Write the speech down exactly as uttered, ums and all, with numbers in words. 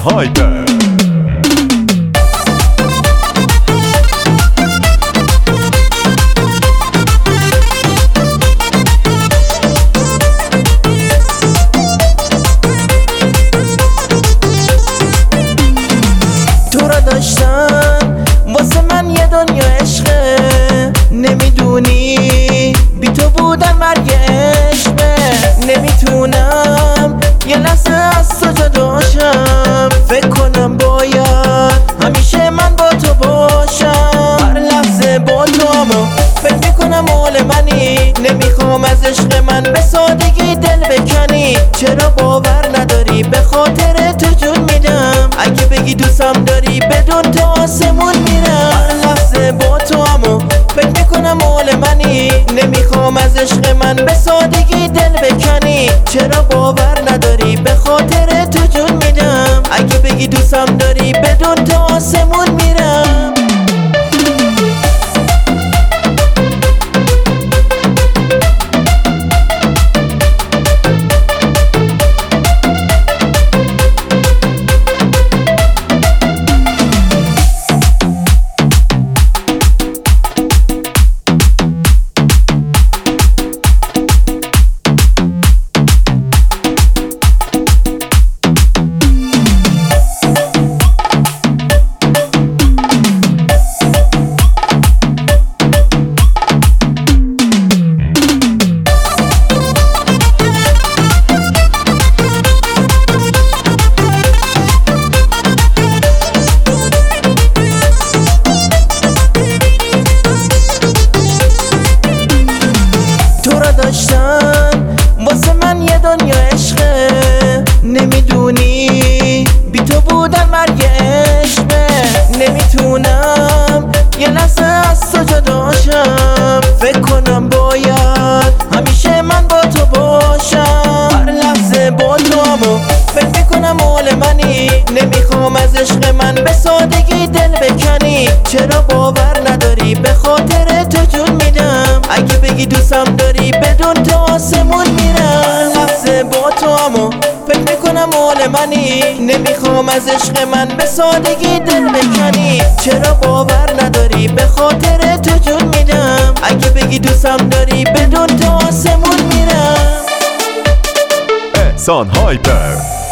هایپر. تو را داشتم واسه من یه دنیا عشقه، نمیدونی بی تو بودن مرگ عشقه. نمیتونم یه لحظه از تو جداشم، فکر کنم باید همیشه من با تو باشم. هر لحظه با تو همو فکر میکنم مال منی، نمیخوام از عشق من به سادگی دل بکنی. چرا باور نداری به خاطر تو جون میدم، اگه بگی دوستم داری بدون تو آسمون میرم. هر لحظه با تو همو فکر میکنم مال منی، نمیخوام از عشق من به سادگی دل بکنی. چرا باور نداری به خاطر تو جون میدم، اگه بگی دوستم داری بدون تو آسمون میرم. داشتم واسه من یه دنیا عشقه، نمیدونی بی تو بودن مرگ عشقه. نمیتونم یه لحظه از تو جداشم، فکر کنم باید همیشه من با تو باشم. هر لحظه با تو همو فکر میکنم مال منی، نمیخوام از عشق من به سادگی دل بکنی. چرا باور نداری به خاطر تو جون میدم، اگه بگی دوستم داری بدون تو آسمون میرم. لحظه با تو همو فکر میکنم مال منی، نمیخوام از عشق من به سادگی دل بکنی. چرا باور نداری به خاطر تو جون میدم، اگه بگی دوستم داری بدون تو آسمون میرم. احسان هایپر.